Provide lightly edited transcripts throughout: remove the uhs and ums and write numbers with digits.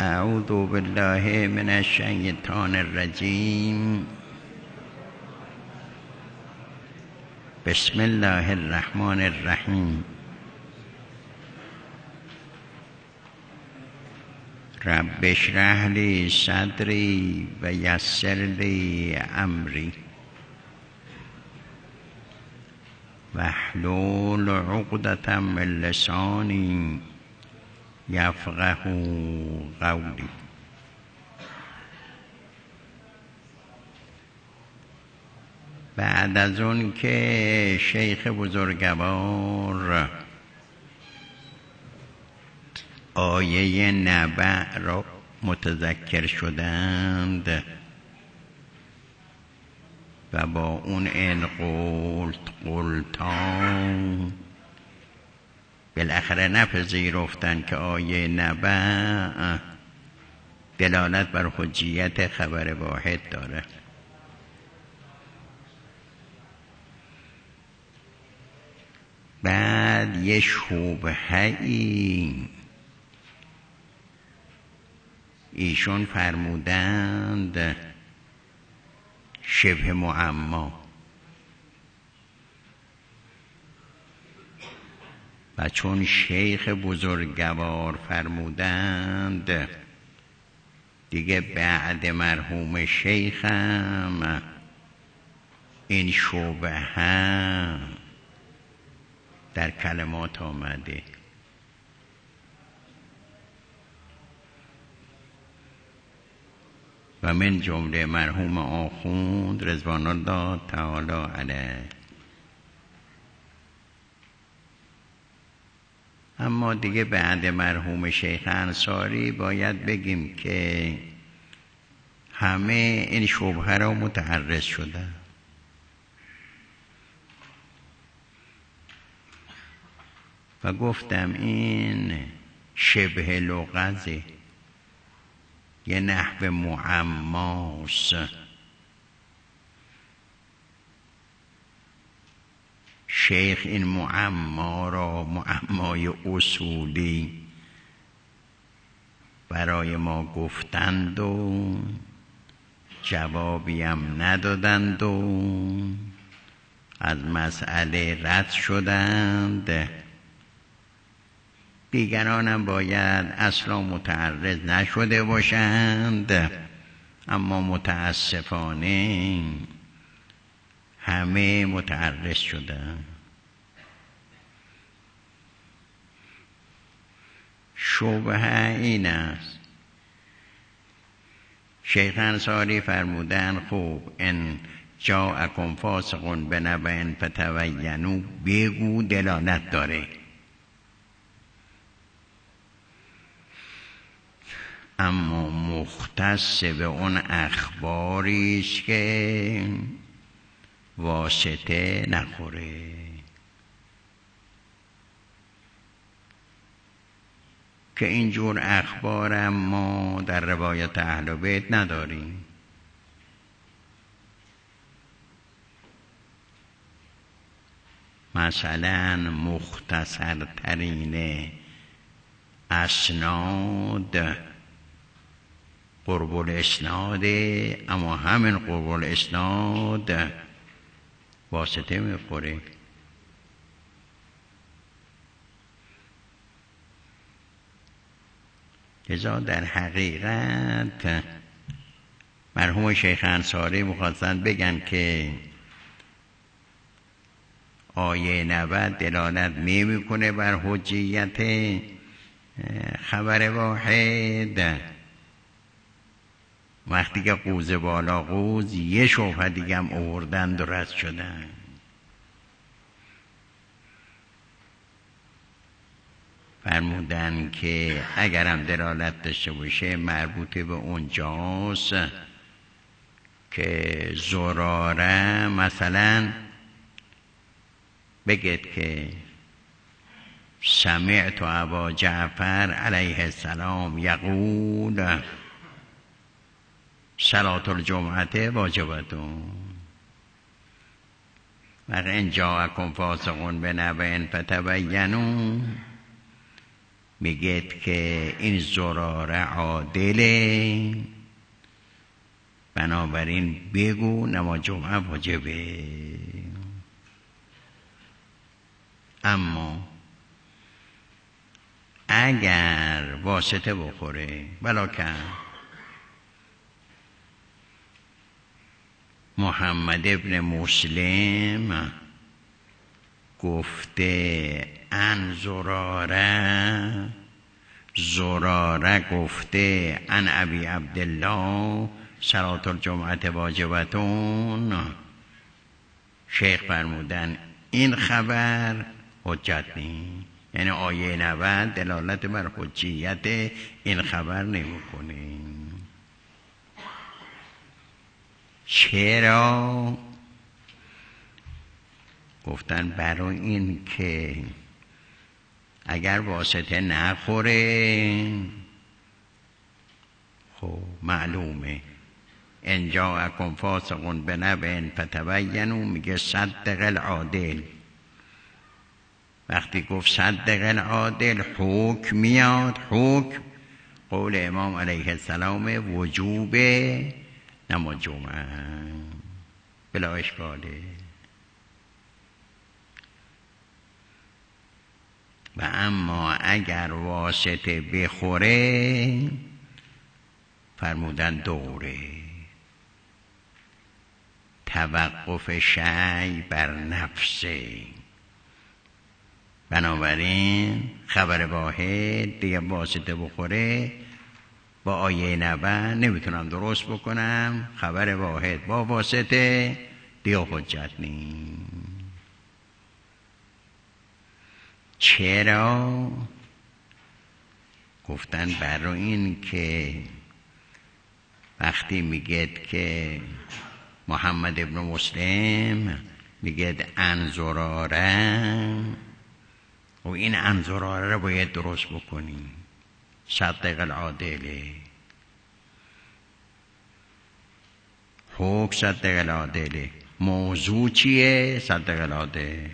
اعوذ بالله من الشیطان الرجیم. بسم الله الرحمن الرحیم. رب اشرح لی صدری و یسر لی امری واحلل عقدة من لسانی یفقه قولی. بعد از اون که شیخ بزرگوار آیه نبع را متذکر شدند و با اون ان قلتان بالاخره نپذیرفتند که آیه نبع دلالت بر حجیت خبر واحد داره. بعد یه شبهه‌ای ایشون فرمودند شبه معما، و چون شیخ بزرگوار فرمودند دیگه بعد مرحوم شیخم این شبهه در کلمات آمده. و من جمله مرحوم آخوند رضوان الله تعالی علیه. اما دیگه بعد مرحوم شیخ انصاری باید بگیم که همه این شبهه را متعرض شدن. و گفتم این شبه لغزه، یه نحو معماست. شیخ این معما را معمای اصولی برای ما گفتند و جوابی هم ندادند و از مسئله رد شدند. دیگران هم باید اصلا متعرض نشده باشند، اما متاسفانه همه متعرض شدند. شبهه این است، شیخ انصاری فرمودن خوب ان جاءکم فاسق بنبأ فتبینوا بگو دلالت داره، اما مختص به اون اخباری است که واسطه نخوره، که اینجور اخبار ما در روایت اهل بیت نداریم. مثلا مختصرترین اسناد قرب الاسناد، اما همین قرب الاسناد واسطه میخوره. لذا در حقیقت مرحوم شیخ انصاری میخواستند بگن که آیه 90 دلالت نمیکنه بر حجیت خبر واحد. وقتی که قوز بالا قوز یه شبهه دیگه هم آوردند و رد شدن. فرمودن که اگرم دلالت داشته باشه مربوط به اونجاست که زراره مثلا بگید که سمعت ابا جعفر علیه السلام یقول صلاة الجمعه واجبتون و ان جاءکم فاسق بنبأ فتبینوا میگید که این زراره عادله، بنابراین بگو نماز جمعه واجبه. اما اگر واسطه بخوره بلاکن محمد ابن مسلم گفته ان زراره گفته ان ابی عبدالله صلاة الجمعه واجبتون، شیخ فرمودن این خبر حجت نیست، یعنی آیه 90 دلالت بر حجیت این خبر نمی‌کنه. چرا؟ گفتن برای این که اگر واسطه نخوره خب معلومه ان جاءکم فاسق بنبأ فتبینوا، میگه صدق العادل. وقتی گفت صدق العادل حکم میاد، حکم قول امام علیه السلام وجوب نماز جمعه بلا اشکاله. و اما اگر واسطه بخوره فرمودن دوره توقف شی بر نفسه، بنابراین خبر واحد دیگه واسطه بخوره با آیه 90 نمیتونم درست بکنم، خبر واحد با واسطه دیگه حجت نیست. چرا؟ گفتن برای این که وقتی میگید که محمد ابن مسلم میگید انزراره و این انزراره رو باید درست بکنیم، صدق العادله، حکم صدق العادله، موضوع چیه؟ صدق العادله.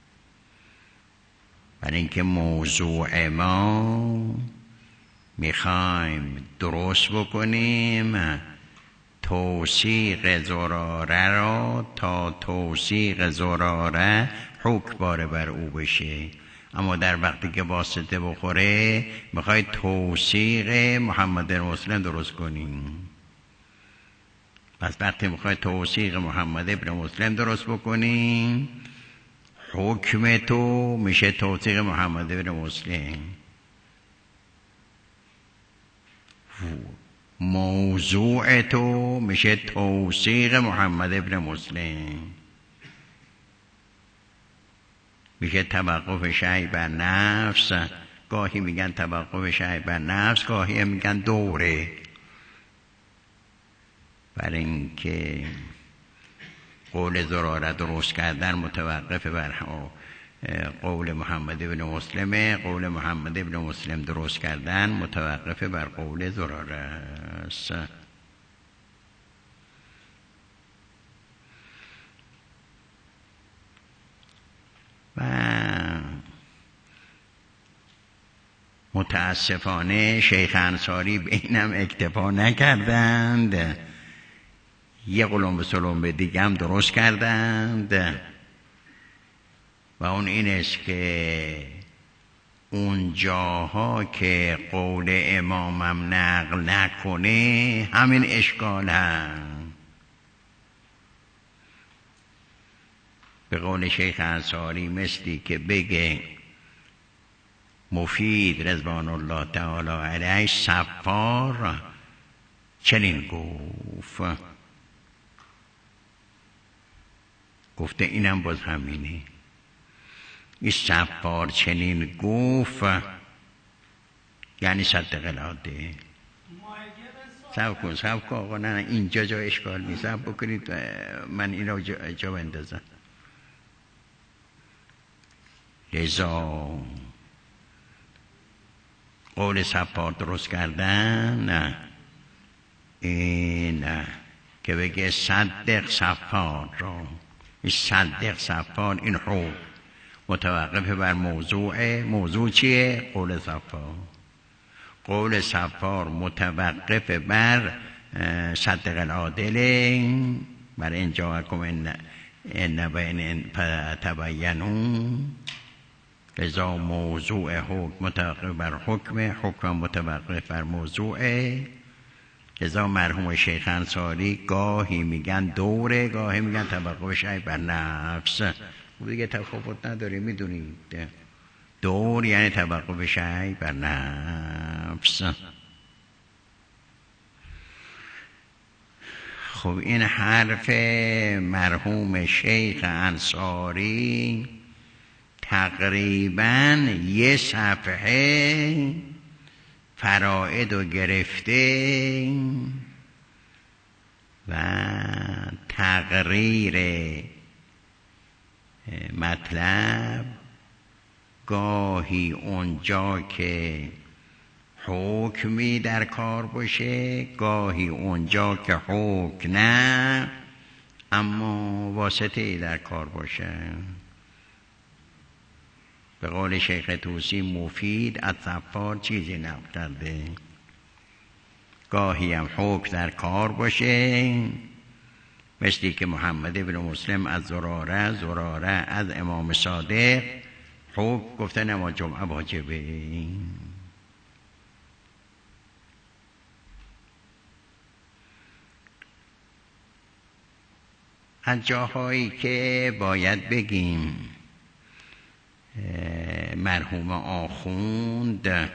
برای اینکه موضوع ما میخوایم درست بکنیم توثیق زراره را تا توثیق زراره حکم باره بر او بشه، اما در وقتی که واسطه بخوره میخوای توثیق محمد مسلم درست کنیم. پس وقتی میخوای توثیق محمد ابن مسلم درست بکنیم حکم تو میشه توثیق محمد ابن مسلم، موضوع تو میشه توثیق محمد ابن مسلم، میشه توقف شی بر نفس. گاهی میگن توقف شی بر نفس، گاهی میگن دوره، برای اینکه قول زراره درست کردن متوقف بر قول محمد ابن مسلمه، قول محمد ابن مسلم درست کردن متوقف بر قول زراره است. و متاسفانه شیخ انصاری به اینم اکتفا نکردند، یه قلم به سلم به دیگه هم درست کردند و اون این است که اون جاها که قول امامم نقل نکنه همین اشکال هست. به قول شیخ انصاری مثلی که بگه مفید رضوان الله تعالی علیه صفار چنین گفته اینم باز همینه، این صفار چنین گفت یعنی صدق العاده. سب کن آقا، نه اینجا جا اشکال نیست، سب بکنید من این رو جا بندازم. لذا قول صفار درست کردن نه، این که بگه صدق صفار را، این صدق صفار این حکم، متوقف بر موضوع چیه؟ قول صفار. قول صفار متوقف بر صدق العادل، بر ان جاءکم ان فتبینوا. لذا موضوع حکم متوقف بر حکم متوقف بر موضوع. لذا مرحوم شیخ انصاری گاهی میگن دوره، گاهی میگن توقفش بر نفس. دیگه تفاوت نداره، میدونید دور یعنی توقفش بر نفس. خب این حرف مرحوم شیخ انصاری تقریباً یه صفحه فرائد و گرفته و تقریر مطلب، گاهی اونجا که حکمی در کار باشه، گاهی اونجا که حکم نه اما واسطه در کار باشه. به قول شیخ طوسی مفید از صفار چیزی نقل کرده. گاهی هم حکم در کار باشه، مثلی که محمد بن مسلم از زراره از امام صادق حکم گفته نماز جمعه واجبه. از جاهایی که باید بگیم مرحوم آخوند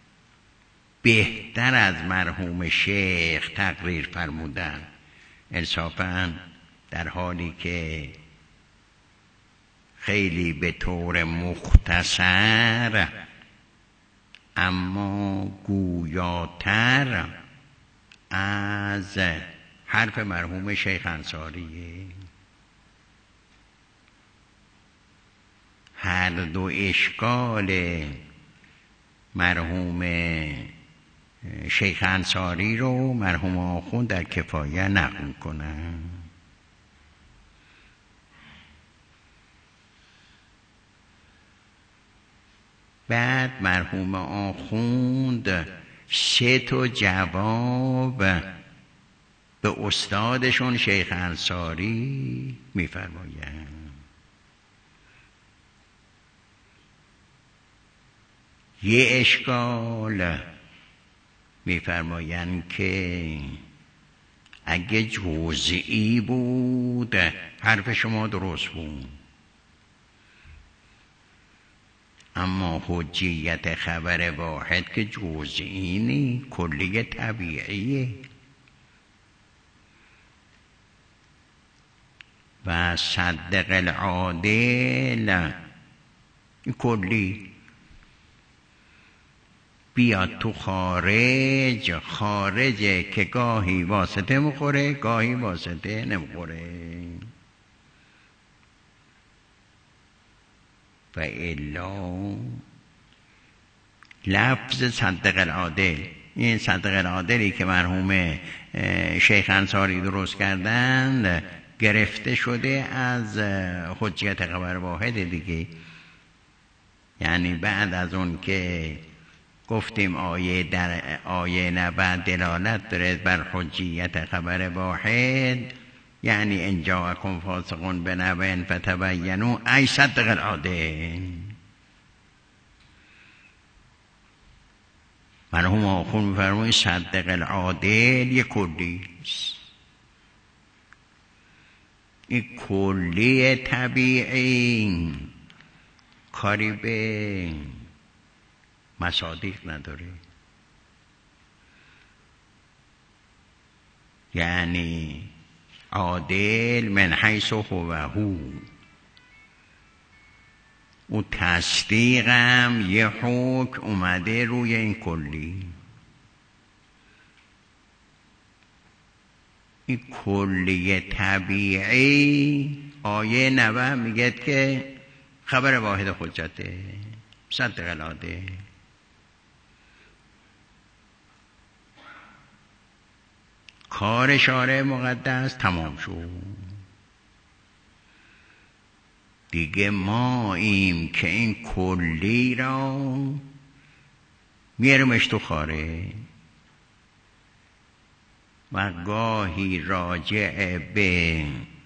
بهتر از مرحوم شیخ تقریر فرمودن، انصافاً در حالی که خیلی به طور مختصر اما گویاتر از حرف مرحوم شیخ انصاریه. هر دو اشکال مرحوم شیخ انصاری رو مرحوم آخوند در کفایه نقل کنن. بعد مرحوم آخوند 3 جواب به استادشون شیخ انصاری میفرمایند. یه اشکال میفرمایند که اگه جزئی بود حرف شما درست بود، اما حجیت خبر واحد که جزئی نی، کلی طبیعیه. و صدق العادل کلی بیاد تو خارجه که گاهی واسطه مخوره گاهی واسطه نمخوره. و الا لفظ صدق العادل، این صدق العادلی که مرحوم شیخ انصاری درست کردند گرفته شده از حجیت خبر واحد دیگه. یعنی بعد از اون که گفتیم آیه نبع دلالت دارد بر حجیت خبر واحد، یعنی ان جاءکم فاسق بنبأ فتبینوا ای صدق العادل. مرحوم آخوند می‌فرمایند صدق العادل یک کلی است. این کلی طبیعی کاری به مصادیق نداره. یعنی عادل من حیث هو او تصدیقم یه حکم اومده روی این کلی. این کلی طبیعی آیه نبع میگه که خبر واحد حجته صدق العاده. کار شارع مقدس تمام شد. دیگه ماییم که این کلی را میارمش تو خاره و گاهی راجع به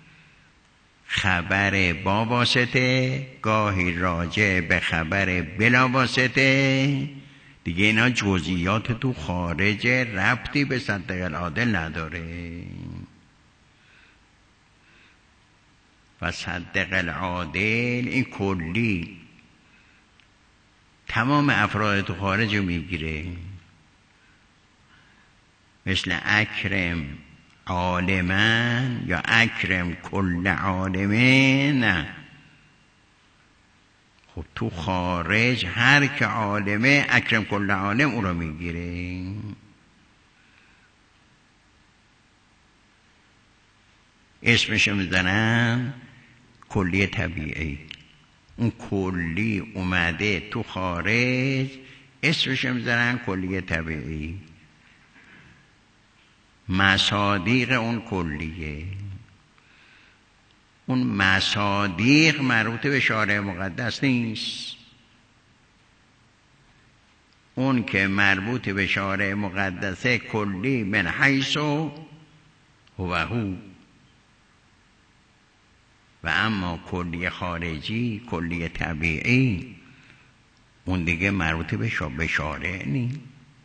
خبر با واسطه، گاهی راجع به خبر بلا واسطه. دیگه اینا جزئیات تو خارج، ربطی به صدق العادل نداره. و صدق العادل این کلی تمام افراد تو خارج رو میگیره، مثل اکرم عالمن یا اکرم کل عالمه. نه، خب تو خارج هر که عالمه اکرم کل عالم او رو میگیره. اسمش میزنن کلی طبیعی. اون کلی اومده تو خارج، اسمش میزنن کلی طبیعی. مصادیق اون کلیه. اون مصادیق مربوط به شارع مقدس نیست. اون که مربوط به شارع مقدسه کلی من حیث هو. و اما کلی خارجی، کلی طبیعی، اون دیگه مربوط به شارع نیست.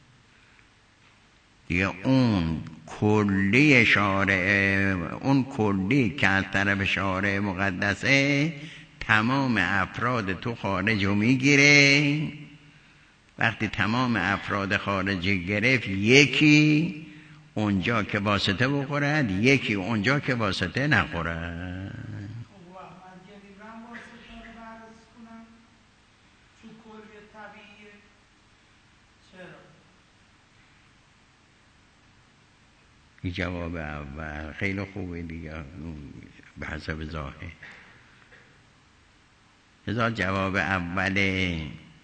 دیگه اون کلی شارع، اون کلی که از طرف شارع مقدسه تمام افراد تو خارج رو میگیره. وقتی تمام افراد خارجی گرفت، یکی اونجا که واسطه بخورد، یکی اونجا که واسطه نخورد. این جواب اول خیلی خوبه دیگه، به حسب ظاهر. لذا جواب اول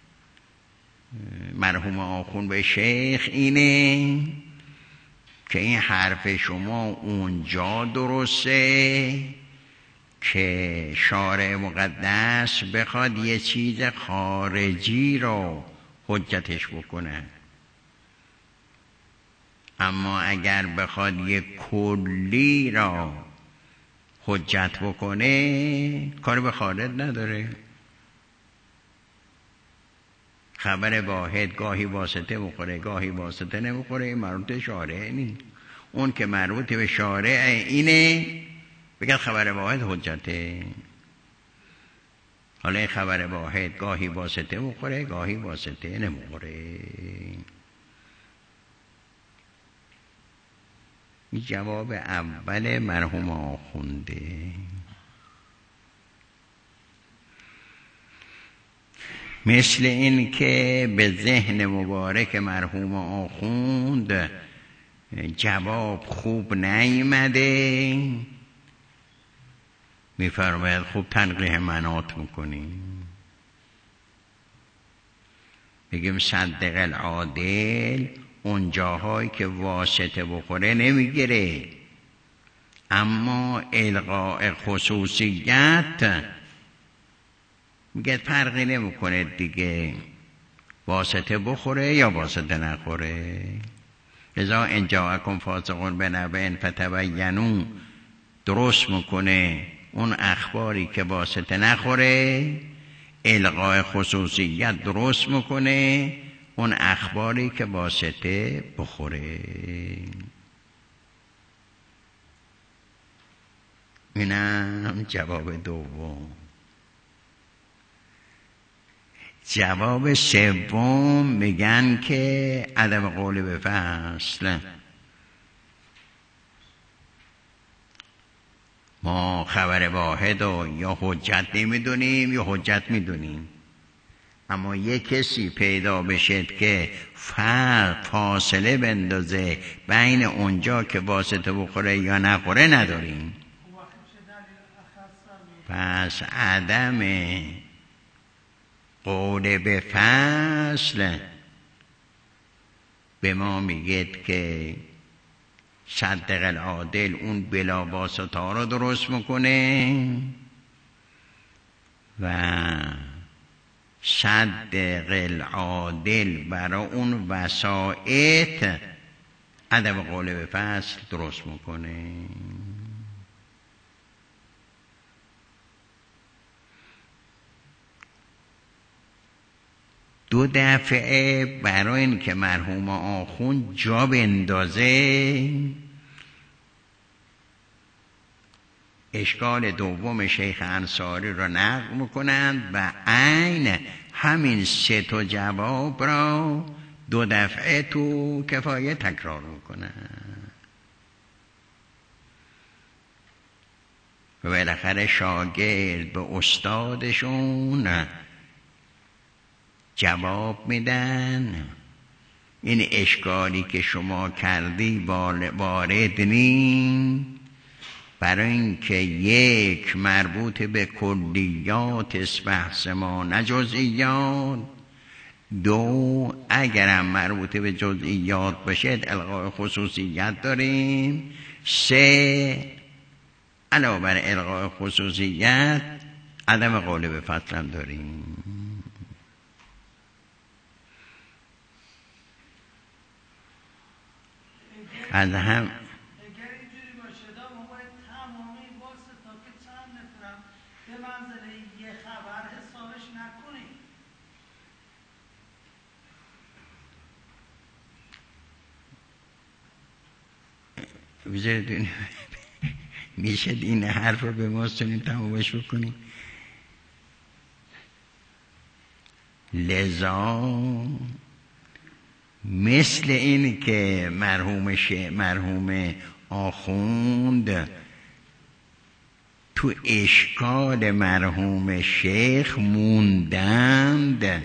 مرحوم آخوند به شیخ اینه که این حرف شما اونجا درسته که شارع مقدس بخواد یه چیز خارجی رو حجتش بکنه، اما اگر بخواد یه کلی را حجت بکنه کار به خارج نداره. خبر واحد گاهی واسطه بخوره گاهی واسطه نمیخوره، این مربوط به شارع نیست. اون که مربوط به شارع اینه بگه خبر واحد حجته. حالا این خبر واحد گاهی واسطه بخوره گاهی واسطه نمیخوره. این جواب اول مرحوم آخونده. مثل این که به ذهن مبارک مرحوم آخوند جواب خوب نیامده، میفرماید خوب تنقیح مناط میکنیم. بگیم صدق العادل اون جاهایی که واسطه بخوره نمیگیره، اما الغاء خصوصیت میگه فرقی نمیکنه دیگه، واسطه بخوره یا واسطه نخوره. لذا ان جاءکم فاسق بنبأ فتبینوا درست میکنه اون اخباری که واسطه نخوره، الغاء خصوصیت درست میکنه اون اخباری که واسطه بخوره. اینم جواب دوم. جواب سوم میگن که عدم قول به فصل. ما خبر واحد رو یا حجت نمیدونیم یا حجت میدونیم، اما یه کسی پیدا بشه که فاصله بندازه بین اونجا که واسطه بخوره یا نخوره نداریم. پس عدم قول به فصل به ما میگه که صدق العادل اون بلا واسطه رو درست میکنه، و صدق العادل برای اون وسائط عدم قول به فصل درست میکنه. دو دفعه برای این که مرحوم آخوند جا بندازه اشکال دوم شیخ انصاری را نقل میکنند و عین همین سه تا جواب را دو دفعه تو کفایه تکرار میکنند و بالاخره شاگرد به استادشون جواب میدن این اشکالی که شما کردی وارد نیم، برای اینکه یک مربوط به کلیات بحث ما نه جزئیات، دو اگرم مربوط به جزئیات باشد الغای خصوصیت داریم، سه علاوه بر الغای خصوصیت عدم قول به فصل هم داریم. از هم اگر اینجوری باشه ما باید تمامی واسطا که چند نفرم به منزله یه خبر حسابش نکنیم. بذارید میشه این حرف رو به ما سنیم تمامش بکنیم. لذا مثل این که مرحوم آخوند تو اشکال مرحوم شیخ موندند،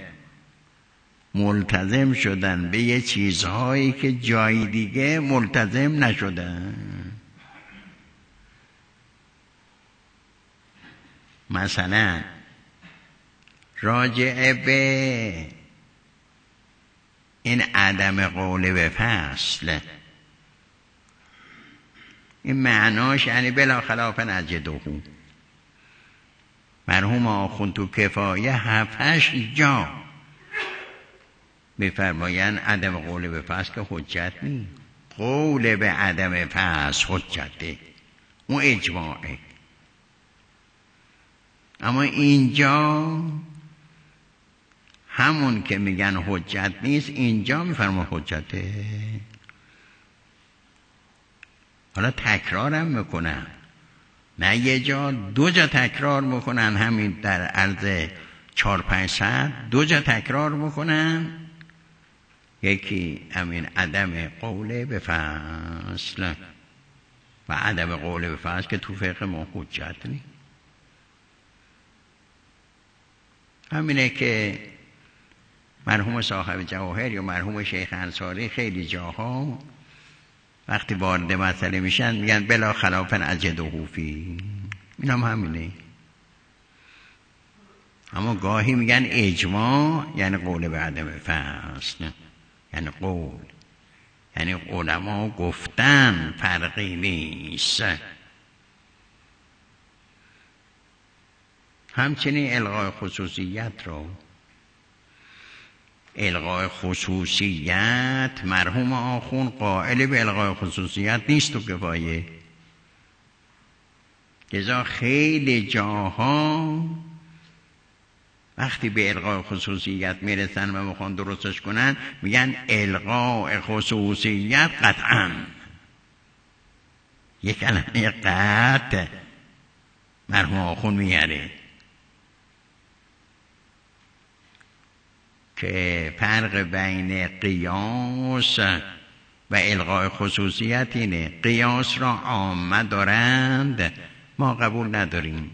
ملتزم شدن به یه چیزهایی که جای دیگه ملتزم نشدن. مثلا راجع به این عدم قول به فصل، این معناش یعنی بلا خلاف نجده. مرحوم آخوند تو کفایه 7-8 جا بفرمایند عدم قول به فصل که حجت نیست، قول به عدم فصل حجته، اون اجماعه. اما اینجا همون که میگن حجت نیست اینجا میفرما حجته. حالا تکرارم میکنن، نه یه جا 2 جا تکرار میکنن، همین در عرض 4-5 ساعت 2 جا تکرار میکنن. یکی همین عدم قول به فصل و عدم قول به فصل که تو فقه ما حجت نیست. همینه که مرحوم صاحب جواهر یا مرحوم شیخ انصاری خیلی جاها وقتی وارد مسئله میشن میگن بلا خلاف اجده فی، این هم همینه. اما گاهی میگن اجماع یعنی قول به عدم فصل، یعنی قول، یعنی علما گفتن فرقی نیست. همچنین الغای خصوصیت رو، الغای خصوصیت مرحوم آخوند قائل به الغای خصوصیت نیست تو کفایه. لذا خیلی جاها وقتی به الغای خصوصیت میرسن و میخوان درستش کنن میگن الغای خصوصیت قطعا. یک کلمه قطع مرحوم آخوند میاره که فرق بین قیاس و الغای خصوصیت اینه. قیاس را عامه دارند، ما قبول نداریم.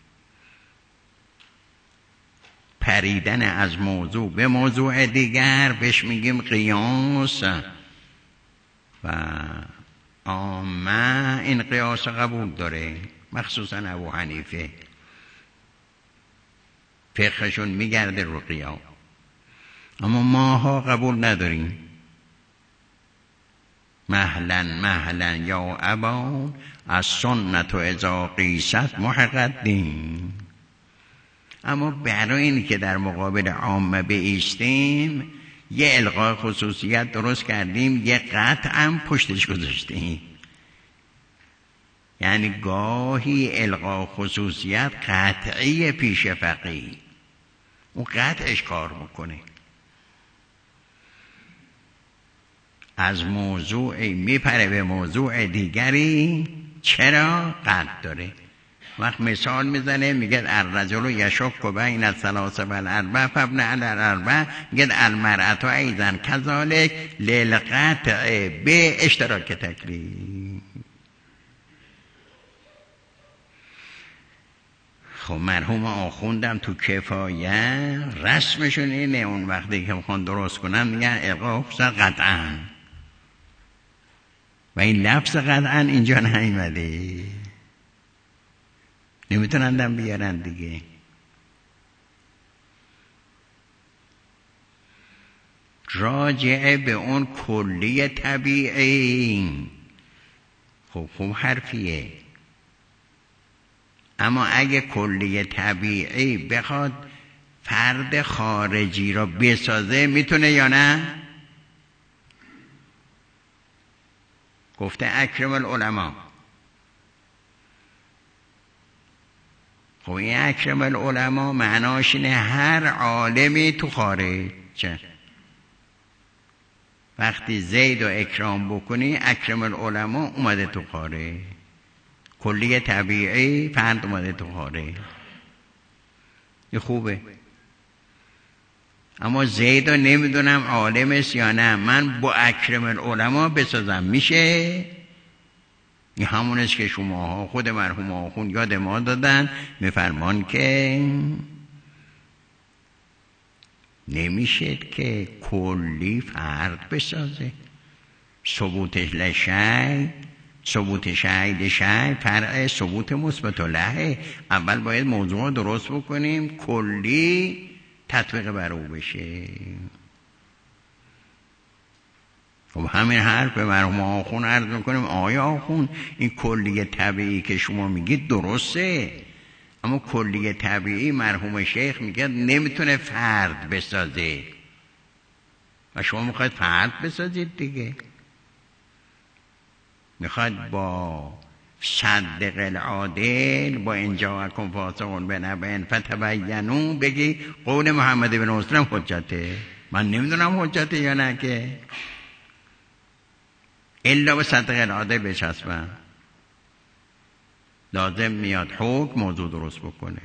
پریدن از موضوع به موضوع دیگر بهش میگیم قیاس و عامه این قیاس قبول داره، مخصوصا ابو حنیفه فقهشون میگرده رو قیاس، اما ماها قبول نداریم. مهلا یا ابا از سنت و اذا قیست محق الدین. اما برای اینی که در مقابل عامه بایستیم یه الغای خصوصیت درست کردیم، یه قطعم پشتش گذاشتیم. یعنی گاهی الغا خصوصیت قطعی پیش فقیه، اون قطعش کار میکنه. از موضوعی میپره به موضوع دیگری، چرا؟ قطع داره. وقت مثال میزنه میگه الرجل یشک بین الثلاث والاربع فابن علی الاربع، میگه المرأة ایضا کذالک للقطع به اشتراک تکلیف. خب مرحوم آخوندم تو کفایه رسمشون اینه، اون وقتی که میخوان درست کنن میگن الغا خصوصیت قطعا، و این لفظ قطعا اینجا نیومده، نمیتونن بیارن دیگه. راجعه به اون کلی طبیعی، خب حرفیه، اما اگه کلی طبیعی بخواد فرد خارجی را بسازه میتونه یا نه؟ گفته اکرم العلماء. خب این اکرم العلماء معناش اینه هر عالمی تو خارج. وقتی زید و اکرام بکنی اکرم العلماء اومده تو خارج، کلی طبیعی فرد اومده تو خارج، این خوبه. اما زید رو نمیدونم عالم است یا نه، من با اکرم العلماء بسازم میشه؟ این همون است که شما خود مرحوم آخوند یاد ما دادن، میفرمان که نمیشه که کلی فرد بسازه. ثبوتش لشی، ثبوت شهید شی فرع ثبوت مثبت له. اول باید موضوع درست بکنیم کلی تطبیق بر او بشه. خب همین حرف به مرحوم آخوند عرض میکنیم آیا آخوند این کلی طبیعی که شما میگید درسته، اما کلی طبیعی مرحوم شیخ میگه نمیتونه فرد بسازه و شما میخواید فرد بسازید دیگه. میخواید با صدق العادل با انجاءکم فاسق بنبأ فتبینوا بگی قول محمد بن مسلم حجته. من نمیدونم حجته یا نه که الا به صدق العادل بچسبن. لازم میاد حکم موضوع درست بکنه.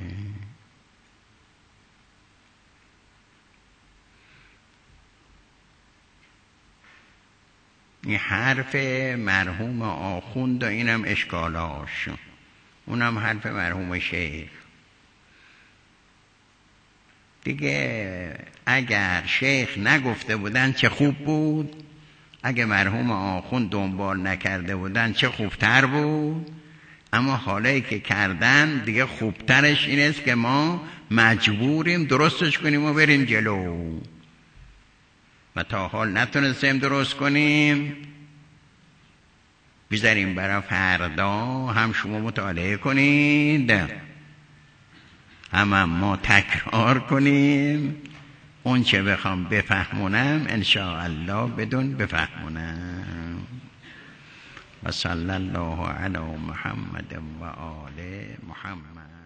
این حرف مرحوم آخوند و اینم اشکالاش، اونم حرف مرحوم شیخ دیگه. اگر شیخ نگفته بودن چه خوب بود، اگه مرحوم آخوند دنبال نکرده بودن چه خوبتر بود. اما حالی که کردن دیگه خوبترش این است که ما مجبوریم درستش کنیم و بریم جلو، و تا حال نتونستیم درست کنیم بذاریم برای فردا هم شما مطالعه کنید هم ما تکرار کنیم. اون چه بخوام بفهمونم انشاءالله بدون بفهمونم. و صلی الله علی محمد و آل محمد.